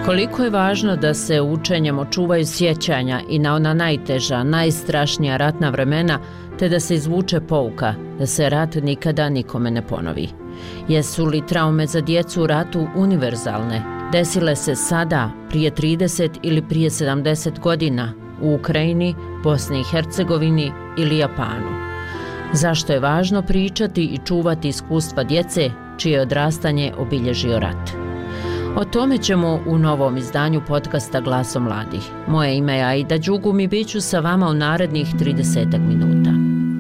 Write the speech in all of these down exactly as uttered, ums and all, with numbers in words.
Koliko je važno da se učenjem očuvaju sjećanja i na ona najteža, najstrašnija ratna vremena, te da se izvuče pouka, da se rat nikada nikome ne ponovi. Jesu li traume za djecu u ratu univerzalne? Desile se sada, prije trideset ili prije sedamdeset godina, u Ukrajini, Bosni i Hercegovini ili Japanu? Zašto je važno pričati i čuvati iskustva djece čije odrastanje obilježio rat? O tome ćemo u novom izdanju podcasta Glasom mladih. Moje ime je Aida Đugum i bit ću sa vama u narednih tridesetak minuta.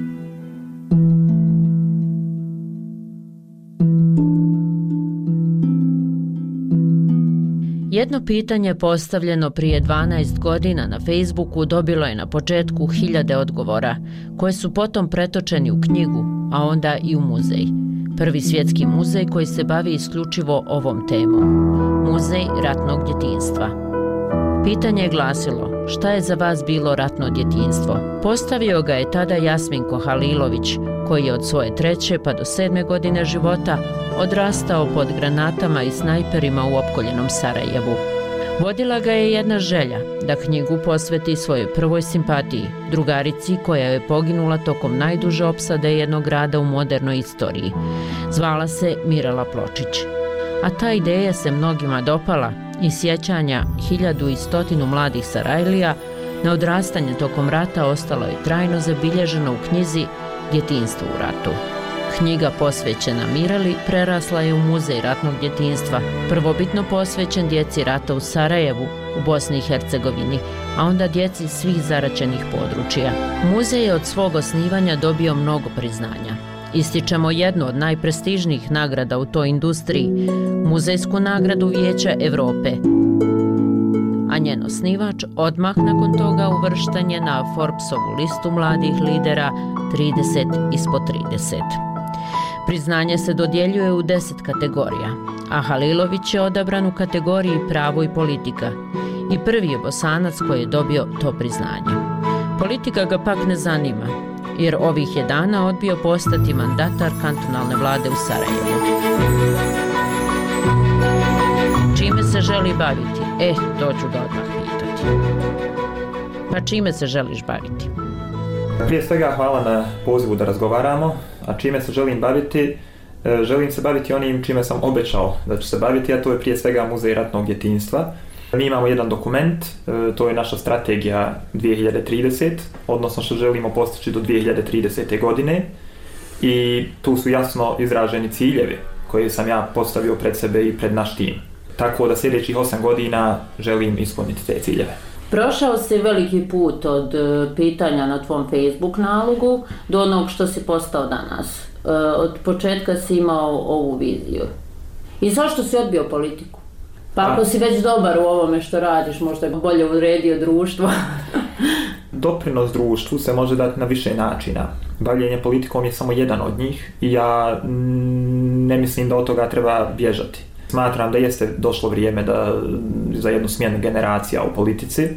Jedno pitanje postavljeno prije dvanaest godina na Facebooku dobilo je na početku hiljade odgovora, koje su potom pretočeni u knjigu, a onda i u muzej. Prvi svjetski muzej koji se bavi isključivo ovom temom. Muzej ratnog djetinjstva. Pitanje je glasilo: šta je za vas bilo ratno djetinjstvo? Postavio ga je tada Jasminko Halilović, koji je od svoje treće pa do sedme godine života odrastao pod granatama i snajperima u opkoljenom Sarajevu. Vodila ga je jedna želja, da knjigu posveti svojoj prvoj simpatiji, drugarici koja je poginula tokom najduže opsade jednog grada u modernoj istoriji. Zvala se Mirela Pločić. A ta ideja se mnogima dopala i sjećanja hiljadu i stotinu mladih Sarajlija na odrastanje tokom rata ostalo je trajno zabilježeno u knjizi Djetinjstvo u ratu. Knjiga posvećena Mireli prerasla je u muzej ratnog djetinjstva, prvobitno posvećen djeci rata u Sarajevu, u Bosni i Hercegovini, a onda djeci svih zaraćenih područja. Muzej je od svog osnivanja dobio mnogo priznanja. Ističemo jednu od najprestižnijih nagrada u toj industriji, muzejsku nagradu Vijeća Europe, a njen osnivač odmah nakon toga uvršten je na Forbesovu listu mladih lidera trideset ispod trideset. Priznanje se dodjeljuje u deset kategorija, a Halilović je odabran u kategoriji pravo i politika i prvi je Bosanac koji je dobio to priznanje. Politika ga pak ne zanima, jer ovih je dana odbio postati mandatar kantonalne vlade u Sarajevu. Čime se želi baviti? E, to ću ga odmah pitati. Pa čime se želiš baviti? Prije svega hvala na pozivu da razgovaramo, a čime se želim baviti? Želim se baviti onim čime sam obećao da ću se baviti, a to je prije svega Muzej ratnog djetinjstva. Mi imamo jedan dokument, to je naša strategija dvije hiljade trideset, odnosno što želimo postići do dvije hiljade tridesete. godine i tu su jasno izraženi ciljevi koje sam ja postavio pred sebe i pred naš tim. Tako da sljedećih osam godina želim ispuniti te ciljeve. Prošao si veliki put od pitanja na tvom Facebook nalogu do onog što si postao danas. Od početka si imao ovu viziju. I zašto si odbio politiku? Pa ako si već dobar u ovome što radiš, možda je bolje uredio društvo. Doprinos društvu se može dati na više načina. Bavljenje politikom je samo jedan od njih i ja ne mislim da od toga treba bježati. Smatram da jeste došlo vrijeme da, za jednu smjenu generacija u politici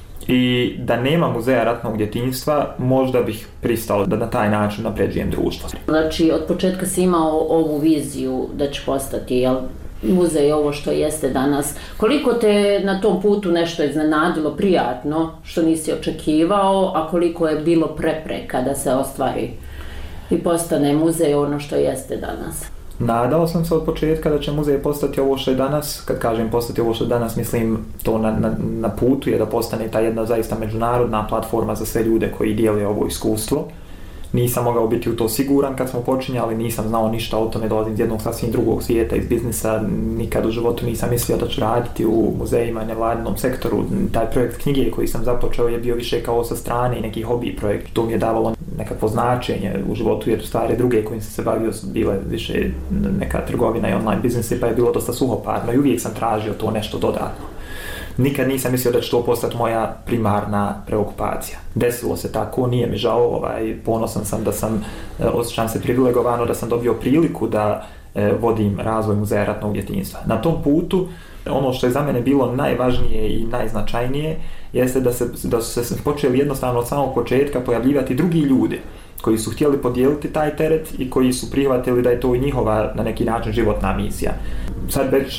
i da nema muzeja ratnog djetinjstva, možda bih pristao da na taj način napređujem društvo. Znači, od početka si imao ovu viziju da će postati, jel, muzej ovo što jeste danas. Koliko te na tom putu nešto iznenadilo, prijatno, što nisi očekivao, a koliko je bilo prepreka da se ostvari i postane muzej ono što jeste danas? Nadao sam se od početka da će muzej postati ovo što je danas. Kad kažem postati ovo što je danas, mislim to na, na, na putu je da postane ta jedna zaista međunarodna platforma za sve ljude koji dijele ovo iskustvo. Nisam mogao biti u to siguran kad smo počinjali, nisam znao ništa o tome, dolazim iz jednog sasvim drugog svijeta, iz biznisa, nikad u životu nisam mislio da ću raditi u muzejima i nevladinom sektoru. Taj projekt knjige koji sam započeo je bio više kao sa strane i neki hobi projekt. To mi je davalo nekakvo značenje u životu, jer stvari druge kojim sam se bavio su bile više neka trgovina i online biznise, pa je bilo dosta suhoparno i uvijek sam tražio to nešto dodatno. Nikad nisam mislio da će to postati moja primarna preokupacija. Desilo se tako, nije mi žao, ovaj, ponosan sam da sam, osjećam se privilegovano da sam dobio priliku da eh, vodim razvoj Muzeja ratnog djetinjstva. Na tom putu, ono što je za mene bilo najvažnije i najznačajnije, jeste da, se, da su se počeli jednostavno od samog početka pojavljivati drugi ljudi koji su htjeli podijeliti taj teret i koji su prihvatili da je to i njihova na neki način životna misija. sad već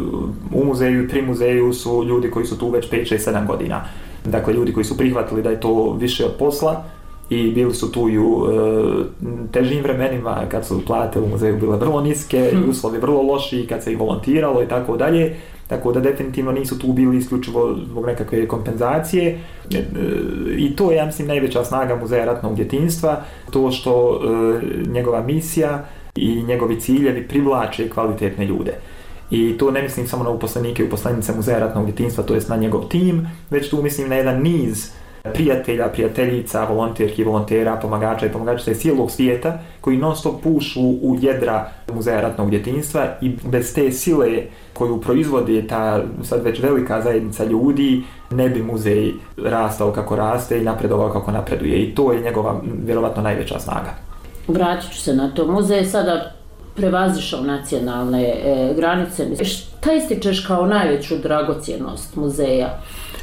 u muzeju i pri muzeju su ljudi koji su tu već pet, šest, sedam godina. Dakle, ljudi koji su prihvatili da je to više od posla i bili su tu i u e, težim vremenima kad su plate u muzeju bile vrlo niske, hmm. uslovi vrlo loši, kad se i volontiralo i tako dalje. Tako da definitivno nisu tu bili isključivo zbog nekakve kompenzacije. E, I to je, ja mislim, najveća snaga Muzeja ratnog djetinjstva, to što e, njegova misija i njegovi ciljevi privlače kvalitetne ljude. I to ne mislim samo na uposlenike i uposlenice Muzeja ratnog djetinjstva, to jest na njegov tim, već tu mislim na jedan niz prijatelja, prijateljica, volonterki, volontera, pomagača i pomagačica iz cijelog svijeta koji non stop pušu u jedra Muzeja ratnog djetinjstva i bez te sile koju proizvodi ta sad već velika zajednica ljudi ne bi muzej rastao kako raste i napredovao kako napreduje. I to je njegova vjerovatno najveća snaga. Vratit ću se na to. Muzej je sada prevazišao nacionalne e, granice. Šta ističeš kao najveću dragocjenost muzeja?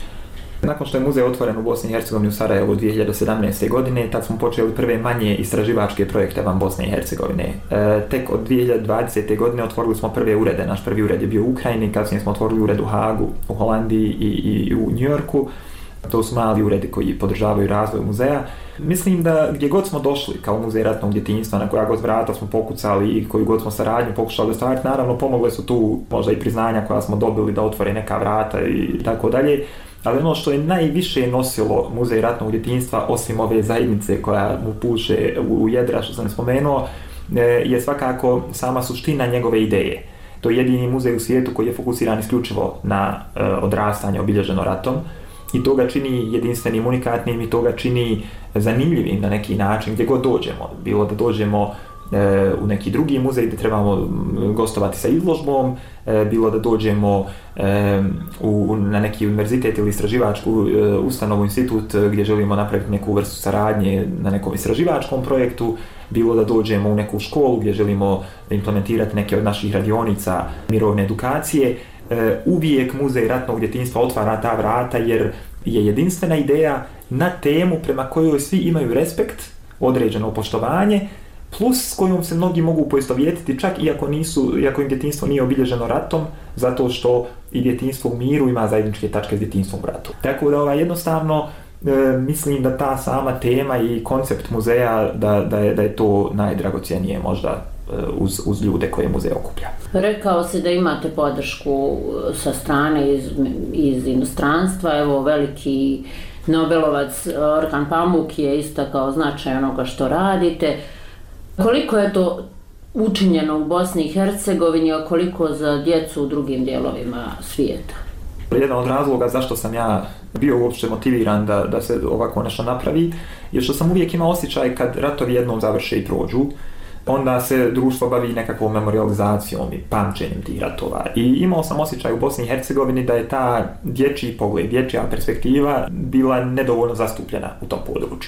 Nakon što je muzej otvoren u Bosni i Hercegovini u Sarajevu dvije hiljade sedamnaeste. godine, tad smo počeli prve manje istraživačke projekte van Bosne i Hercegovine. E, tek od dvije hiljade dvadesete. godine otvorili smo prve urede. Naš prvi ured je bio u Ukrajini, kasnije smo otvorili ured u Hagu, u Holandiji i, i, i u Njujorku. To su mali uredi koji podržavaju razvoj muzeja. Mislim da gdje god smo došli kao Muzej ratnog djetinjstva, na koja god vrata smo pokucali i koju god smo saradnju pokušali ostvariti, naravno pomogle su tu možda i priznanja koja smo dobili da otvore neka vrata i tako dalje. Ali ono što je najviše nosilo Muzej ratnog djetinjstva, osim ove zajednice koja mu puše u jedra, što sam spomenuo, je svakako sama suština njegove ideje. To je jedini muzej u svijetu koji je fokusiran isključivo na odrastanje obilježeno ratom. I to ga čini jedinstvenim, unikatnim i to ga čini zanimljivim na neki način gdje god dođemo. Bilo da dođemo e, u neki drugi muzej gdje trebamo gostovati sa izložbom, e, bilo da dođemo e, u, na neki univerzitet ili istraživačku e, ustanovu, institut gdje želimo napraviti neku vrstu saradnje na nekom istraživačkom projektu, bilo da dođemo u neku školu gdje želimo implementirati neke od naših radionica mirovne edukacije. Uvijek Muzej ratnog djetinjstva otvara ta vrata jer je jedinstvena ideja na temu prema kojoj svi imaju respekt, određeno poštovanje, plus s kojom se mnogi mogu poistovjetiti čak iako, nisu, iako im djetinjstvo nije obilježeno ratom, zato što i djetinjstvo u miru ima zajedničke tačke s djetinjstvom u ratu. Tako da ovaj, jednostavno e, mislim da ta sama tema i koncept muzeja da, da, je, da je to najdragocjenije možda Uz, uz ljude koje muzej okuplja. Rekao si da imate podršku sa strane iz, iz inostranstva, evo veliki Nobelovac Orhan Pamuk je istakao značaj onoga što radite. Koliko je to učinjeno u Bosni i Hercegovini, a koliko za djecu u drugim dijelovima svijeta? Jedan od razloga zašto sam ja bio uopće motiviran da, da se ovako nešto napravi je što sam uvijek imao osjećaj kad ratovi jednom završe i prođu, onda se društvo bavi nekakvom memorializacijom i pamćenjem tih ratova. I imao sam osjećaj u Bosni i Hercegovini da je ta dječji pogled, dječja perspektiva bila nedovoljno zastupljena u tom području.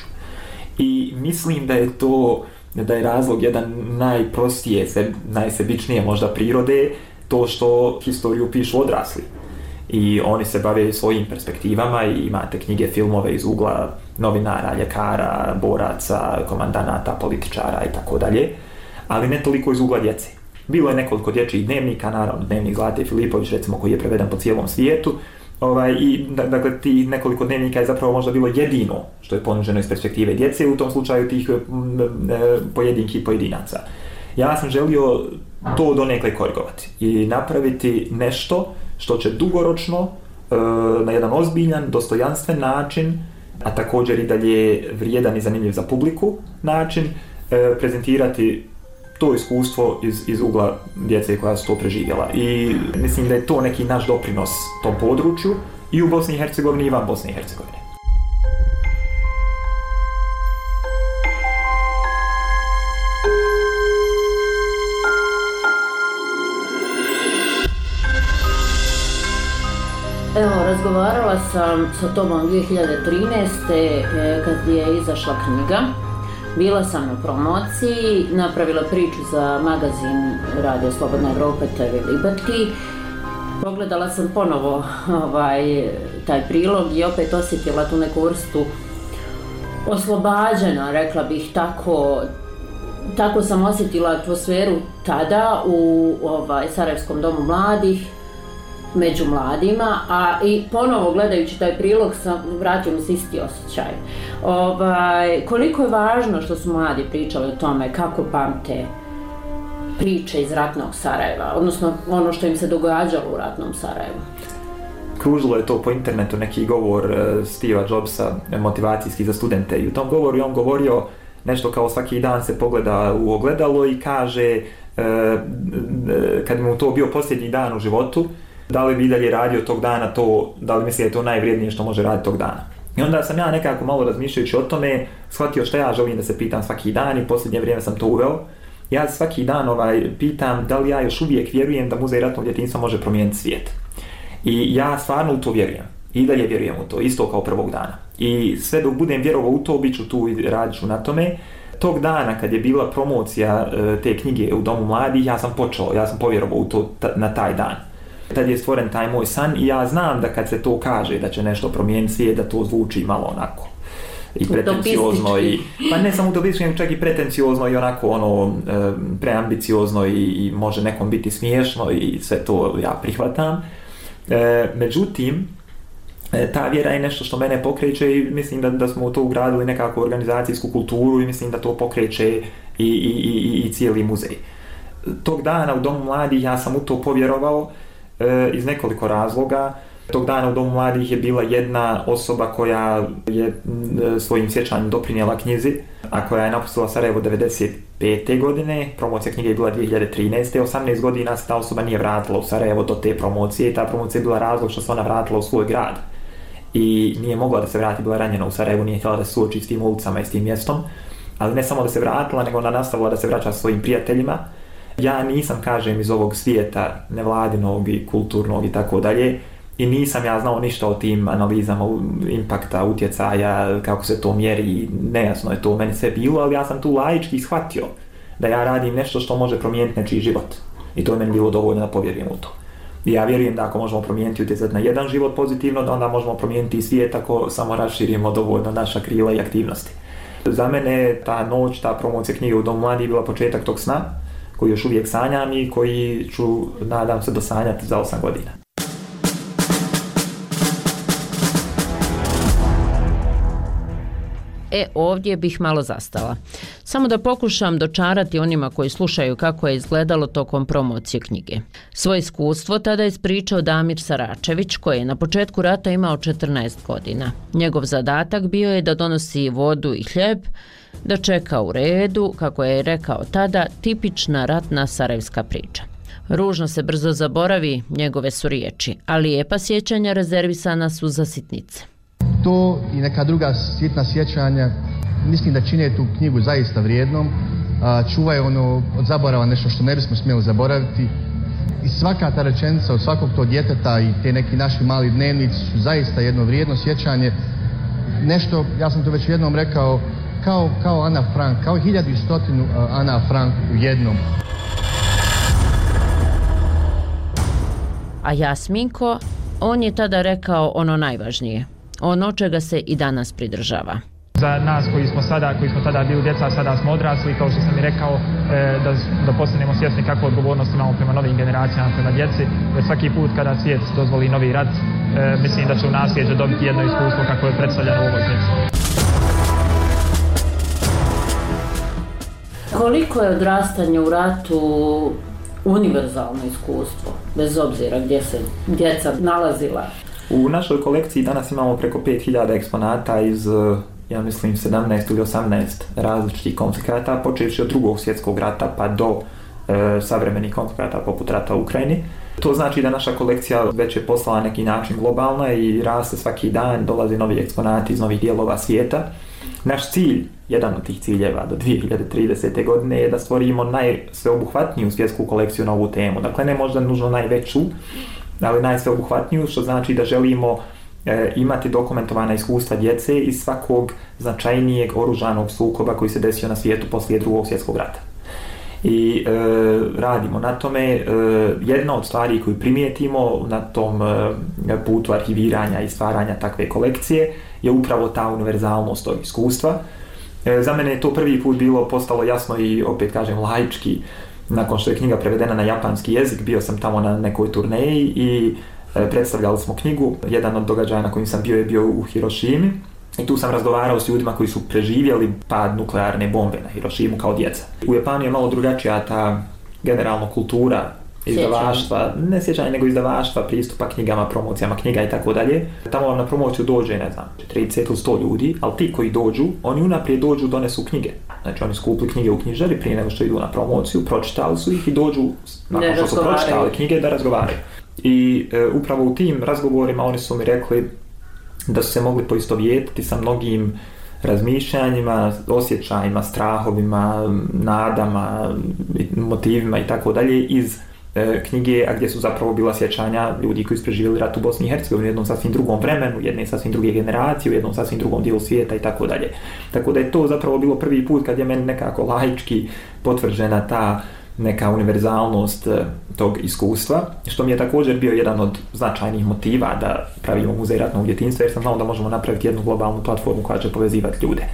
I mislim da je to, da je razlog jedan najprostije, najsebičnije možda prirode, to što historiju pišu odrasli. I oni se bave svojim perspektivama i imate knjige, filmove iz ugla novinara, ljekara, boraca, komandanata, političara i tako dalje, ali ne toliko iz ugla djece. Bilo je nekoliko dječjih dnevnika, naravno dnevnik Zlate Filipović recimo koji je preveden po cijelom svijetu, ovaj, i dakle tih nekoliko dnevnika je zapravo možda bilo jedino što je ponuđeno iz perspektive djece, u tom slučaju tih m, m, pojedinki i pojedinaca. Ja sam želio to donekle korigovati i napraviti nešto što će dugoročno, na jedan ozbiljan, dostojanstven način, a također i dalje vrijedan i zanimljiv za publiku način, prezentirati to iskustvo iz, iz ugla djece koja su to preživjela. I mislim da je to neki naš doprinos tom području i u Bosni i Hercegovini i van Bosne i Hercegovine. Evo, razgovarala sam sa tobom dvije hiljade trinaeste. kad je izašla knjiga. Bila sam na promociji, napravila priču za magazin Radio Slobodna Evropa te ve Liberty. Pogledala sam ponovo ovaj, taj prilog i opet osjetila tu neku vrstu oslobađena, rekla bih tako, tako sam osjetila atmosferu tada u ovaj, Sarajevskom domu mladih, među mladima, a i ponovo gledajući taj prilog sam, vratio mi se isti osjećaj. Ovaj, koliko je važno što su mladi pričali o tome kako pamte priče iz ratnog Sarajeva, odnosno ono što im se događalo u ratnom Sarajevu. Kružilo je to po internetu neki govor uh, Steva Jobsa, motivacijski za studente, i u tom govoru je on govorio nešto kao svaki dan se pogleda u ogledalo i kaže uh, kad mu to bio posljednji dan u životu, da li bi dalje radio tog dana to, da li misli da je to najvrijednije što može raditi tog dana. I onda sam ja nekako malo razmišljajući o tome shvatio što ja želim da se pitam svaki dan i posljednje vrijeme sam to uveo. Ja svaki dan ovaj, pitam da li ja još uvijek vjerujem da Muzej ratnog djetinjstva može promijeniti svijet. I ja stvarno u to vjerujem. I dalje vjerujem u to, isto kao prvog dana. I sve dok budem vjerovao u to, bit ću tu i radit ću na tome. Tog dana kad je bila promocija e, te knjige u Domu mladih, ja sam počeo, ja sam povjerovao u to ta, na taj dan. Tad je stvoren taj moj san i ja znam da kad se to kaže da će nešto promijeniti svijet, da to zvuči malo onako i pretenciozno i pa ne samo utopistički, čak i pretenciozno i onako ono e, preambiciozno i, i može nekom biti smiješno i sve to ja prihvatam. E, međutim, e, ta vjera je nešto što mene pokreće i mislim da, da smo u to ugradili nekakvu organizacijsku kulturu i mislim da to pokreće i, i, i, i cijeli muzej. Tog dana u Domu mladih ja sam u to povjerovao e, iz nekoliko razloga. Tog dana u Domu mladih je bila jedna osoba koja je svojim sjećanjem doprinijela knjizi, a koja je napustila Sarajevo devedeset pete godine. Promocija knjige je bila dvije hiljade trinaeste. osamnaest godina se ta osoba nije vratila u Sarajevo do te promocije i ta promocija je bila razlog što se ona vratila u svoj grad. I nije mogla da se vrati, bila ranjena u Sarajevu, nije htjela da se suoči s tim ulicama i s tim mjestom. Ali ne samo da se vratila, nego ona nastavila da se vraća svojim prijateljima. Ja nisam, kažem, iz ovog svijeta nevladinog i kulturnog i tako dalje. I nisam ja znao ništa o tim analizama impakta, utjecaja, kako se to mjeri, nejasno je to meni sve bilo, ali ja sam tu laički shvatio da ja radim nešto što može promijeniti nečiji život. I to je meni bilo dovoljno da povjerujem u to. I ja vjerujem da ako možemo promijeniti utjecati na jedan život pozitivno, da onda možemo promijeniti i svijet ako samo raširimo dovoljno naša krila i aktivnosti. Za mene ta noć, ta promocija knjige u Domu mladih bila početak tog sna, koji još uvijek sanjam i koji ću, nadam se, dosanjati za osam godina. E, ovdje bih malo zastala. Samo da pokušam dočarati onima koji slušaju kako je izgledalo tokom promocije knjige. Svoje iskustvo tada je ispričao Damir Saračević, koji je na početku rata imao četrnaest godina. Njegov zadatak bio je da donosi vodu i hljeb, da čeka u redu, kako je rekao tada, tipična ratna sarajevska priča. Ružno se brzo zaboravi, njegove su riječi, a lijepa sjećanja rezervisana su za sitnice. To i neka druga sitna sjećanja mislim da čine tu knjigu zaista vrijednom, čuvaju ono od zaborava nešto što ne bismo smjeli zaboraviti i svaka ta rečenica od svakog tog djeteta i te neki naši mali dnevnici su zaista jedno vrijedno sjećanje, nešto, ja sam to već jednom rekao, kao, kao Ana Frank, kao hiljadu i stotinu Ana Frank u jednom. A Jasminko, on je tada rekao ono najvažnije. Ono čega se i danas pridržava. Za nas koji smo sada, koji smo tada bili djeca, sada smo odrasli, kao što sam i rekao, da, da postanemo svjesni kakvu odgovornost imamo prema novim generacijama, prema djeci, jer svaki put kada svijet dozvoli novi rat, mislim da će u nasljeđe dobiti jedno iskustvo kako je predstavljeno u ovoj knjizi. Koliko je odrastanje u ratu univerzalno iskustvo, bez obzira gdje se djeca nalazila? U našoj kolekciji danas imamo preko pet hiljada eksponata iz, ja mislim, sedamnaest ili osamnaest različitih konflikata, počevši od drugog svjetskog rata pa do e, savremenih konflikata poput rata u Ukrajini. To znači da naša kolekcija već je postala na neki način globalna i raste svaki dan, dolaze novi eksponati iz novih dijelova svijeta. Naš cilj, jedan od tih ciljeva do dvije hiljade tridesete godine je da stvorimo najsveobuhvatniju svjetsku kolekciju na ovu temu. Dakle, ne možda nužno najveću, ali najsveobuhvatniju, što znači da želimo e, imati dokumentovana iskustva djece iz svakog značajnijeg oružanog sukoba koji se desio na svijetu poslije drugog svjetskog rata. I e, radimo na tome. E, jedna od stvari koju primijetimo na tom e, putu arhiviranja i stvaranja takve kolekcije je upravo ta univerzalnost tog iskustva. E, za mene je to prvi put bilo postalo jasno i opet kažem laički, nakon što je knjiga prevedena na japanski jezik, bio sam tamo na nekoj turneji i e, predstavljali smo knjigu. Jedan od događaja na kojim sam bio je bio u Hirošimi i tu sam razgovarao s ljudima koji su preživjeli pad nuklearne bombe na Hirošimu kao djeca. U Japanu je malo drugačija ta generalno kultura izdavaštva, ne sjećanje nego izdavaštva, pristupa knjigama, promocijama knjiga i tako dalje. Tamo vam na promociju dođe, ne znam, trideset ili sto ljudi, ali ti koji dođu, oni unaprijed dođu, donesu knjige. Znači oni su kupili knjige u knjižari prije nego što idu na promociju, pročitali su ih i dođu, nakon što su pročitali knjige, da razgovaraju. I e, upravo u tim razgovorima oni su mi rekli da su se mogli poistovjetiti sa mnogim razmišljanjima, osjećajima, strahovima, nadama, motivima i tako dalje iz e, knjige, a gdje su zapravo bila sjećanja ljudi koji su preživjeli rat u Bosni i Hercegovini u jednom sasvim drugom vremenu, jedne sasvim druge generacije, u jednom sasvim drugom dijelu svijeta i tako dalje. Tako da je to zapravo bilo prvi put kad je meni nekako laički potvrđena ta neka univerzalnost tog iskustva, što mi je također bio jedan od značajnih motiva da pravimo muzej ratnog djetinjstva, jer sam znao da možemo napraviti jednu globalnu platformu koja će povezivati ljude.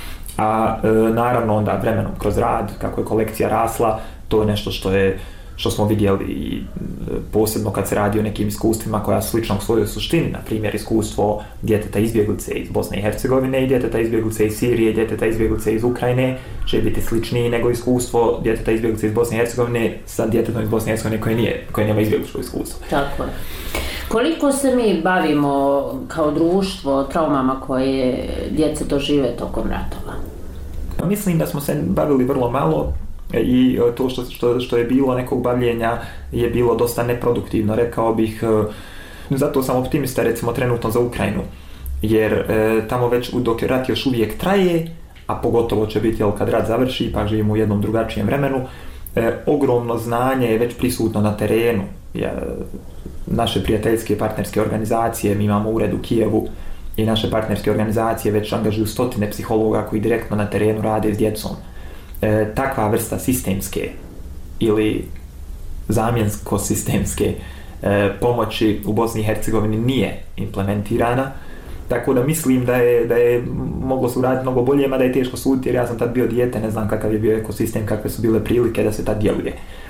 A e, naravno onda vremenom kroz rad, kako je kolekcija rasla, to je nešto što je što smo vidjeli i posebno kad se radi o nekim iskustvima koja su slična u svojoj suštini, na primjer iskustvo djeteta izbjeglice iz Bosne i Hercegovine i djeteta izbjeglice iz Sirije, djeteta izbjeglice iz Ukrajine će biti sličniji nego iskustvo djeteta izbjeglice iz Bosne i Hercegovine sa djetetom iz Bosne i Hercegovine koje, nije, koje nema izbjegličko iskustvo. Tako je. Koliko se mi bavimo kao društvo traumama koje djeca dožive tokom ratova? Pa mislim da smo se bavili vrlo malo i to što, što, što je bilo nekog bavljenja je bilo dosta neproduktivno, rekao bih. Zato sam optimista recimo trenutno za Ukrajinu, jer e, tamo već dok rat još uvijek traje, a pogotovo će biti jel, kad rat završi, pa živimo u jednom drugačijem vremenu, e, ogromno znanje je već prisutno na terenu. Ja, naše prijateljske partnerske organizacije, mi imamo ured u Kijevu i naše partnerske organizacije već angažuju stotine psihologa koji direktno na terenu rade s djecom. E, takva vrsta sistemske ili zamjensko-sistemske e, pomoći u Bosni i Hercegovini nije implementirana, tako da mislim da je, da je moglo se uraditi mnogo bolje, mada je teško suditi jer ja sam tad bio dijete, ne znam kakav je bio ekosistem, kakve su bile prilike da se tad djeluje.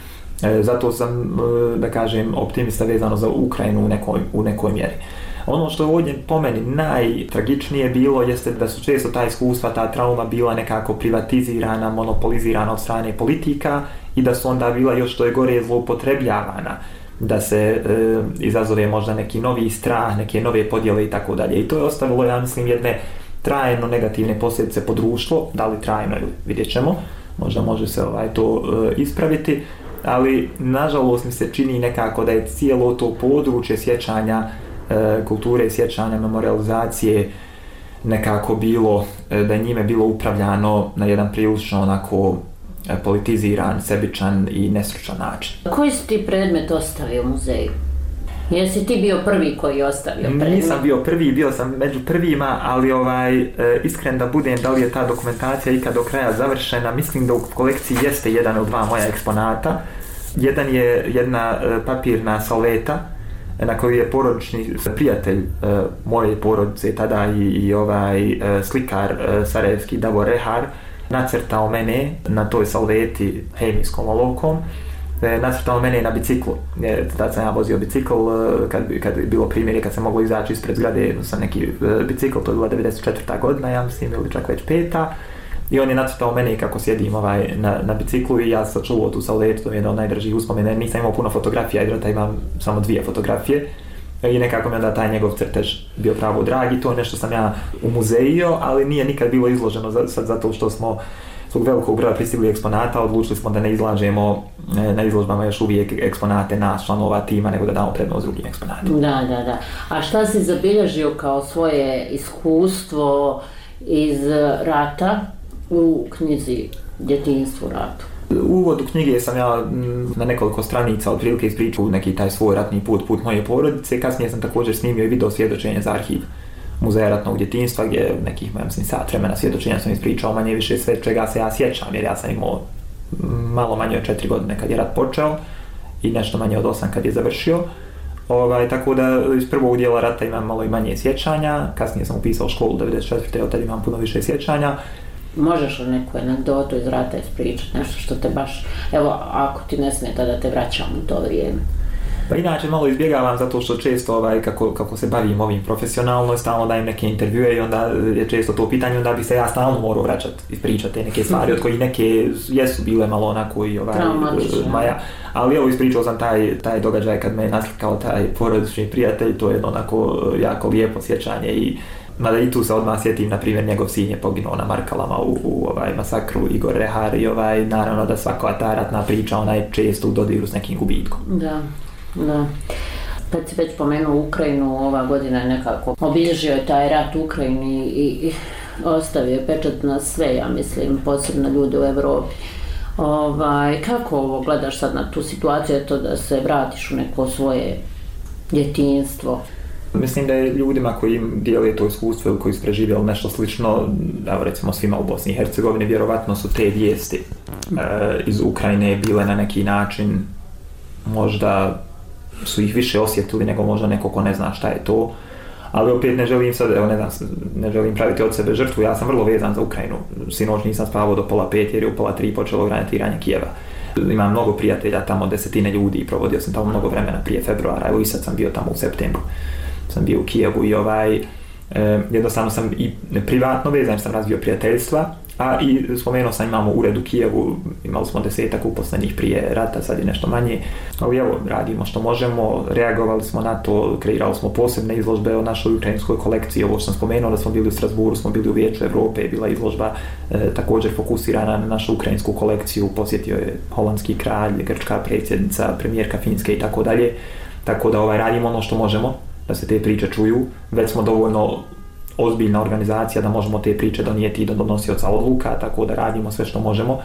E, zato sam, e, da kažem, optimista vezano za Ukrajinu u nekoj, u nekoj mjeri. Ono što je ovdje po meni najtragičnije bilo jeste da su često ta iskustva, ta trauma bila nekako privatizirana, monopolizirana od strane politika i da su onda bila još što je gore zloupotrebljavana, da se e, izazove možda neki novi strah, neke nove podjele i tako dalje. I to je ostavilo, ja mislim, jedne trajno negativne posljedice po društvo, da li trajno ili vidjet ćemo, možda može se ovaj, to e, ispraviti, ali nažalost mi se čini nekako da je cijelo to područje sjećanja, kulture sjećanja, memorializacije nekako bilo, da je njime bilo upravljano na jedan prilično onako politiziran, sebičan i nestručan način. Koji si ti predmet ostavio u muzeju? Jesi ti bio prvi koji je ostavio predmet? Nisam bio prvi, bio sam među prvima, ali ovaj, iskren da budem, da li je ta dokumentacija ikad do kraja završena, mislim da u kolekciji jeste jedan od dva moja eksponata. Jedan je jedna papirna salveta na koju je porodični prijatelj uh, moje porodice tada i, i ovaj uh, slikar uh, sarajevski Davor Rehar nacrtao mene na toj salveti hemijskom olovkom, uh, nacrtao mene na biciklu. Tada sam ja vozio bicikl, uh, kad, kad je bilo primjer kad sam mogao izaći ispred zgrade sa neki uh, bicikl, to je bila devedeset četvrta godina, ja mislim, ili čak već peta. I on je nacrtao mene kako sjedim ovaj, na, na biciklu i ja sam čuvao tu salvetu, to je jedna od najdražih uspomena. Nisam imao puno fotografija, jer da imam samo dvije fotografije. I nekako mi onda taj njegov crtež bio pravo drag i to je nešto sam ja umuzejio, ali nije nikad bilo izloženo za, sad zato što smo zbog velikog broja pristigli eksponata, odlučili smo da ne izlažemo na izložbama još uvijek eksponate nas, članova tima, nego da damo prednost drugim eksponatima. Da, da, da. A šta si zabilježio kao svoje iskustvo iz rata u knjizi Djetinjstvo u ratu? U uvodu knjige sam ja na nekoliko stranica otprilike ispričao neki taj svoj ratni put, put moje porodice. Kasnije sam također snimio i video svjedočenje za arhiv Muzeja ratnog djetinjstva, gdje nekih, ja mislim, sat vremena svjedočenja sam ispričao manje više sve čega se ja sjećam, jer ja sam imao malo manje od četiri godine kad je rat počeo i nešto manje od osam kad je završio. Ovaj, tako da iz prvog dijela rata imam malo i manje sjećanja, kasnije sam upisao školu devedeset četvrte od tada imam puno više sjećanja. možeš li neku anegdotu iz rata ispričati, nešto što te baš, evo, ako ti ne smeta da te vraćam u to vrijeme? Pa inače malo izbjegavam zato što često ovaj, kako, kako se bavim ovim profesionalno i stalno dajem neke intervjue i onda je često to pitanje, onda bi se ja stalno morao vraćati, ispričati te neke stvari od kojih neke jesu bile malo onako i ovaj, maja. Ali evo ispričao sam taj, taj događaj kad me je naslikao taj porodični prijatelj, to je jedno onako jako lijepo sjećanje i mada i tu se odmah sjetim, na primjer, njegov sin je poginuo na Markalama u, u ovaj, masakru, Igor Rehar i ovaj, naravno da svaka ta ratna priča ona je često u dodiru s nekim gubitkom. Da. Da. Kad si već pomenuo Ukrajinu, ova godina je nekako obilježio je taj rat u Ukrajini i, i ostavio pečat na sve, ja mislim, posebno ljude u Europi. Ovaj, kako ovo gledaš sad na tu situaciju, to da se vratiš u neko svoje djetinjstvo? Mislim da je ljudima koji im dijele to iskustvo ili koji su preživjeli nešto slično, evo recimo svima u Bosni i Hercegovini, vjerovatno su te vijesti e, iz Ukrajine bile na neki način, možda su ih više osjetili nego možda neko ko ne zna šta je to, ali opet ne želim sad, evo ne znam, ne želim praviti od sebe žrtvu, ja sam vrlo vezan za Ukrajinu, sinoć nisam spavao do pola pet jer je u pola tri počelo granatiranje Kijeva. Imam mnogo prijatelja tamo, desetine ljudi i provodio sam tamo mnogo vremena prije februara, evo i sad sam bio tamo u septembru, sam bio u Kijevu i ovaj, eh, jednostavno sam i privatno vezan, sam razvio prijateljstva, a i spomenuo sam imamo ured u Kijevu, imali smo desetak uposlenih prije rata, sad je nešto manje, ali evo radimo što možemo, reagovali smo na to, kreirali smo posebne izložbe o našoj ukrajinskoj kolekciji, ovo što sam spomenuo da smo bili u Strasburu, smo bili u Vijeću Europe, je bila izložba e, također fokusirana na našu ukrajinsku kolekciju, posjetio je holandski kralj, grčka predsjednica, premijerka Finske i tako dalje, tako da ovaj, radimo ono što možemo, da se te priče čuju, već smo dovoljno ozbiljna organizacija da možemo te priče donijeti i do donosioca odluka, tako da radimo sve što možemo.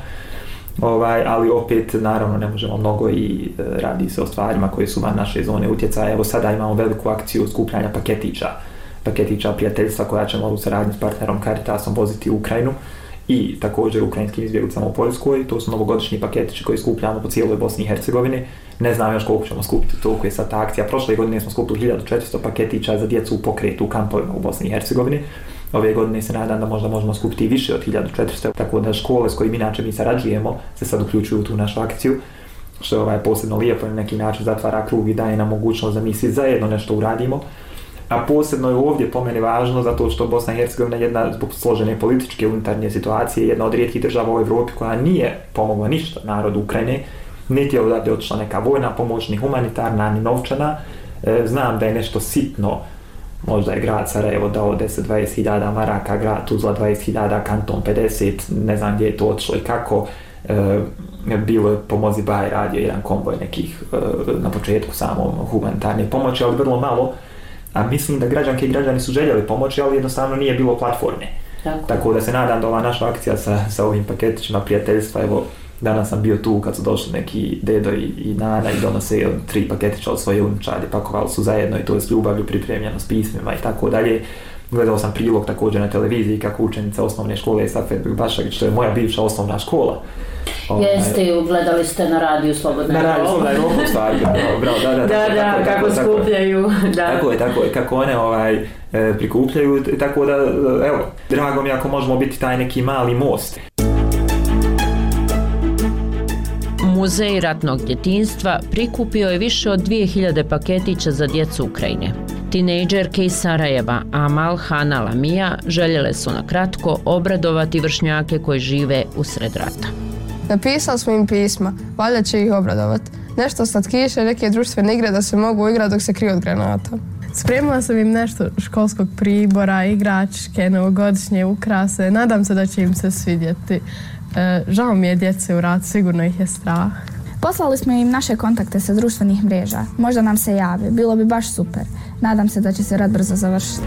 Ovaj, ali opet, naravno, ne možemo mnogo i e, radi se o stvarima koje su van naše zone utjecaja. Evo sada imamo veliku akciju skupljanja paketića, paketića prijateljstva koja ćemo u saradnji s partnerom Caritasom voziti u Ukrajinu i također ukrajinskim izbjeglicama u Poljskoj. To su novogodišnji paketići koji skupljamo po cijeloj Bosni i Hercegovini. Ne znam još koliko ćemo skupiti, toliko je sad ta akcija. Prošle godine smo skupili hiljadu četiristo paketića za djecu u pokretu u kampovima u Bosni i Hercegovini. Ove godine se nadam da možda možemo skupiti više od hiljadu četiristo, tako da škole s kojim inače mi sarađujemo se sad uključuju u tu našu akciju, što je ovaj posebno lijepo, na neki način zatvara krug i daje nam mogućnost da mi svi zajedno nešto uradimo. A posebno je ovdje po meni važno zato što Bosna i Hercegovina je jedna, zbog složene političke unutarnje situacije, jedna od rijetkih država u Europi koja nije pomogla ništa narodu Ukrajine, niti je odavde otišla neka vojna pomoć, ni humanitarna, ni novčana. E, znam da je nešto sitno, možda je grad Sarajevo dao deset do dvadeset hiljada maraka, grad Tuzla dvadeset hiljada, kanton pedeset, ne znam gdje je to otišlo i kako. E, bilo je Pomozi Baj radio jedan konvoj nekih e, na početku samom humanitarne pomoći, ali vrlo malo. A mislim da građanke i građani su željeli pomoći, ali jednostavno nije bilo platforme. Tako, Tako da se nadam da ova naša akcija sa, sa ovim paketićima prijateljstva, evo danas sam bio tu kad su došli neki dedo i, i nana i donose tri paketića od svoje unučadi, pakovali su zajedno i to je s ljubavlju pripremljeno s pismima i tako dalje. Gledao sam prilog također na televiziji kako učenica osnovne škole Safet Bašagić, što je moja bivša osnovna škola. Jeste, i gledali ste na radiju Slobodna Europa. Na radiju Slobodna Europa, stvari, bravo, da, da, da, tako, da, tako, kako tako, skupljaju, da. Tako je, tako je, kako one ovaj, e, prikupljaju, tako da, evo, drago mi ako možemo biti taj neki mali most. Muzej ratnog djetinjstva prikupio je više od dvije hiljade paketića za djecu Ukrajine. Tinejdžerke iz Sarajeva, Amal, Hana, Lamija, željele su na kratko obradovati vršnjake koji žive usred rata. Napisali smo im pisma, valjda će ih obradovati. Nešto slatkiše, neke društvene igre da se mogu igrati dok se kriju od granata. Spremila sam im nešto školskog pribora, igračke, novogodišnje ukrase. Nadam se da će im se svidjeti. E, žao mi je djece u ratu, sigurno ih je strah. Poslali smo im naše kontakte sa društvenih mreža. Možda nam se jave, bilo bi baš super. Nadam se da će se rat brzo završiti.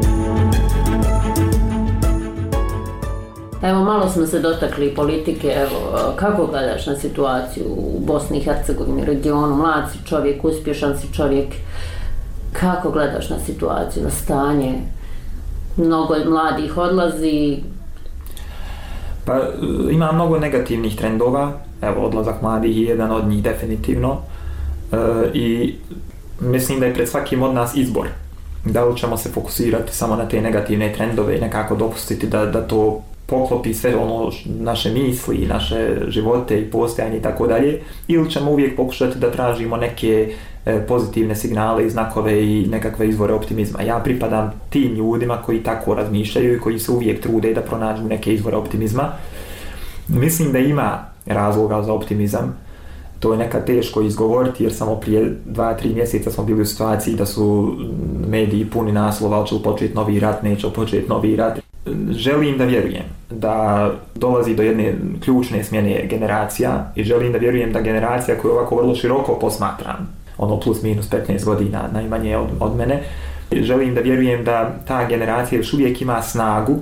Evo, malo smo se dotakli politike. Evo, kako gledaš na situaciju u Bosni i Hercegovini, regionu? Mlad si čovjek, uspješan si čovjek. Kako gledaš na situaciju, na stanje? Mnogo mladih odlazi. Pa ima mnogo negativnih trendova. Evo, odlazak mladih je jedan od njih definitivno. E, I mislim da je pred svakim od nas izbor. Da li ćemo se fokusirati samo na te negativne trendove i nekako dopustiti da, da to poklopi sve ono naše misli, naše živote i postojanje i tako dalje, ili ćemo uvijek pokušati da tražimo neke e, pozitivne signale i znakove i nekakve izvore optimizma. Ja pripadam tim ljudima koji tako razmišljaju i koji se uvijek trude da pronađu neke izvore optimizma. Mislim da ima razloga za optimizam. To je nekad teško izgovoriti jer samo prije dva, tri mjeseca smo bili u situaciji da su mediji puni naslova, hoće li početi novi rat, neće li početi novi rat. Želim da vjerujem da dolazi do jedne ključne smjene generacija i želim da vjerujem da generacija koju ovako vrlo široko posmatram, ono plus minus petnaest godina najmanje od, od mene, želim da vjerujem da ta generacija još uvijek ima snagu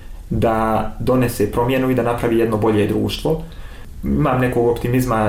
da donese promjenu i da napravi jedno bolje društvo. Imam nekog optimizma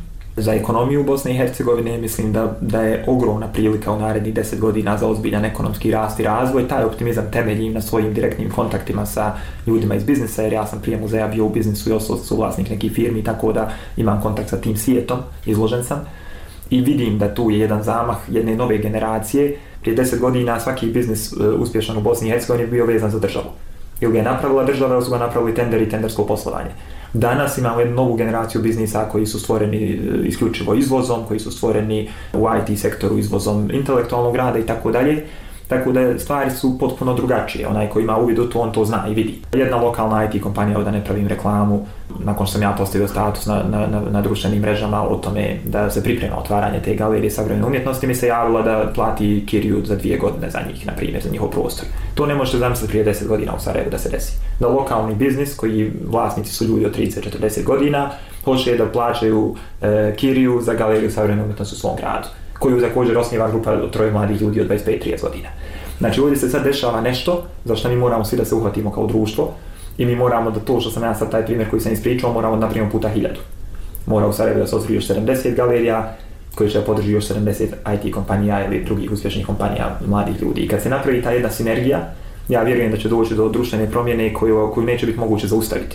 za ekonomiju Bosne i Hercegovine, mislim da, da je ogromna prilika u narednih deset godina za ozbiljan ekonomski rast i razvoj. Taj optimizam temeljim na svojim direktnim kontaktima sa ljudima iz biznisa, jer ja sam prije muzeja bio u biznisu i ostao suvlasnik nekih firmi, tako da imam kontakt sa tim svijetom, izložen sam. I vidim da tu je jedan zamah jedne nove generacije. Prije deset godina svaki biznis uspješan u Bosni i Hercegovini bio vezan za državu. Ili ga je napravila država, ili su ga napravili tender i tendersko poslovanje. Danas imamo jednu novu generaciju biznisa koji su stvoreni isključivo izvozom, koji su stvoreni u I T sektoru izvozom intelektualnog rada i tako dalje. Tako da stvari su potpuno drugačije. Onaj koji ima uvid u to, on to zna i vidi. Jedna lokalna I T kompanija, da ne pravim reklamu, nakon što sam ja postavio status na, na, na, na društvenim mrežama o tome da se priprema otvaranje te galerije savremene umjetnosti, mi se javila da plati kiriju za dvije godine za njih, na primjer, za njihov prostor. To ne možete zamisliti prije deset godina u Sarajevu da se desi. Da lokalni biznis, koji vlasnici su ljudi od trideset do četrdeset godina, hoće da plaćaju e, kiriju za galeriju savremene umjetnosti u svom gradu, koju također osniva grupa od troje mladih ljudi od dvadeset pet do trideset godina. Znači ovdje se sad dešava nešto za što mi moramo svi da se uhvatimo kao društvo i mi moramo da to što sam ja sad taj primjer koji sam ispričao moramo da napravimo puta hiljadu. Mora u Sarajevu da se otvori još sedamdeset galerija koji će podrži još sedamdeset I T kompanija ili drugih uspješnih kompanija mladih ljudi. I kad se napravi ta jedna sinergija, ja vjerujem da će doći do društvene promjene koju, koju neće biti moguće zaustaviti.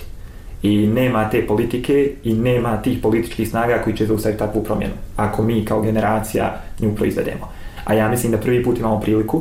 I nema te politike i nema tih političkih snaga koji će zaustaviti takvu promjenu, ako mi kao generacija nju proizvedemo. A ja mislim da prvi put imamo priliku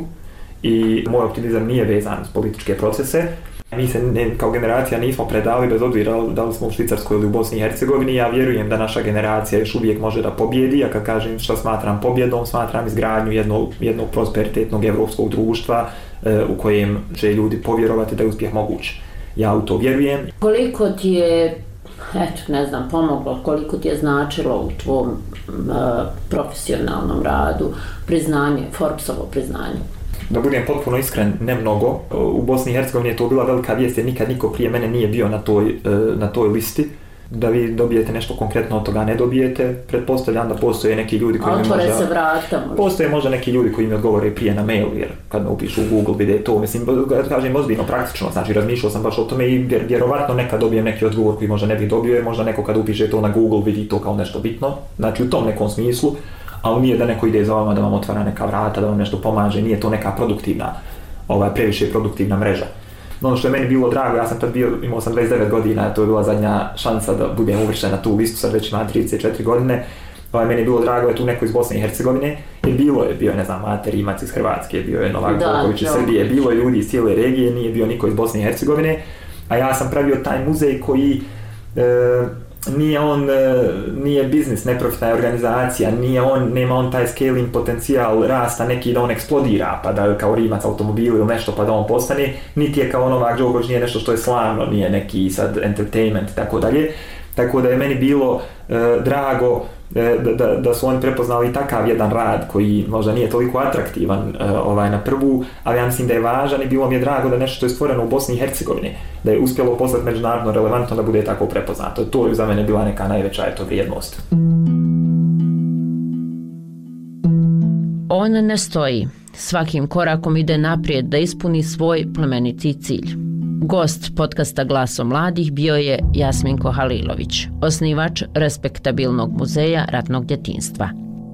i moj optimizam nije vezan s političke procese. Mi se ne, kao generacija nismo predali, bez obzira da li smo u Švicarskoj ili u Bosni i Hercegovini. Ja vjerujem da naša generacija još uvijek može da pobjedi, a kad kažem što smatram pobjedom, smatram izgradnju jednog, jednog prosperitetnog evropskog društva e, u kojem će ljudi povjerovati da je uspjeh moguć. Ja u to vjerujem. Koliko ti je, eto, ne znam, pomoglo, koliko ti je značilo u tvom uh, profesionalnom radu priznanje, Forbesovo priznanje? Da budem potpuno iskren, ne mnogo. U Bosni i Hercegovini je to bila velika vijest jer nikad niko prije mene nije bio na toj, na toj listi. Da vi dobijete nešto konkretno od toga ne dobijete. Pretpostavljam da postoje neki ljudi koji mi možda... Otvore se vrata možda. Postoje možda neki ljudi koji mi odgovore prije na mail, jer kad me upišu u Google vide to, mislim, kažem ozbiljno, praktično, znači razmišljao sam baš o tome i vjer, vjerovatno nekad dobijem neki odgovor koji možda ne bih dobio, jer možda neko kad upiše to na Google vidi to kao nešto bitno, znači u tom nekom smislu, ali nije da neko ide za vama da vam otvara neka vrata, da vam nešto pomaže, nije to neka produktivna, ovaj, previše produktivna mreža. Ono što je meni bilo drago, ja sam tad bio, imao sam dvadeset devet godina, to je bila zadnja šansa da budem uvršten na tu listu, sad već imam trideset četiri godine. Ovaj, meni je bilo drago da je tu neko iz Bosne i Hercegovine, jer bilo je, bio je, ne znam, Mate Rimac iz Hrvatske, bio je Novak Đoković iz Srbije, bilo je ljudi iz cijele regije, nije bio niko iz Bosne i Hercegovine, a ja sam pravio taj muzej koji e, nije on, nije biznis, neprofitna je organizacija, nije on, nema on taj scaling potencijal rasta neki da on eksplodira, pa da kao Rimac automobil ili nešto pa da on postane, niti je kao Novak Đoković, nije nešto što je slavno, nije neki sad entertainment i tako dalje. Tako da je meni bilo e, drago e, da, da, da su oni prepoznali takav jedan rad koji možda nije toliko atraktivan e, ovaj, na prvu, ali ja mislim da je važan i bilo mi je drago da nešto što je stvoreno u Bosni i Hercegovini, da je uspjelo postati međunarodno relevantno da bude tako prepoznato. To je za mene bila neka najveća eto, vrijednost. On ne stoji. Svakim korakom ide naprijed da ispuni svoj plemeniti cilj. Gost podcasta Glaso mladih bio je Jasminko Halilović, osnivač respektabilnog muzeja ratnog djetinjstva.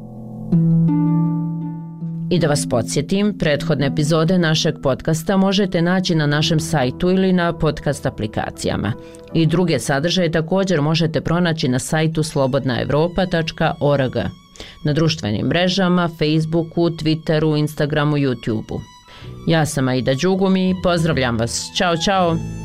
I da vas podsjetim, prethodne epizode našeg podcasta možete naći na našem sajtu ili na podcast aplikacijama. I druge sadržaje također možete pronaći na sajtu slobodna evropa tačka org, na društvenim mrežama, Facebooku, Twitteru, Instagramu, YouTubeu. Ja sam Aida Đugumi i pozdravljam vas. Ćao, čao!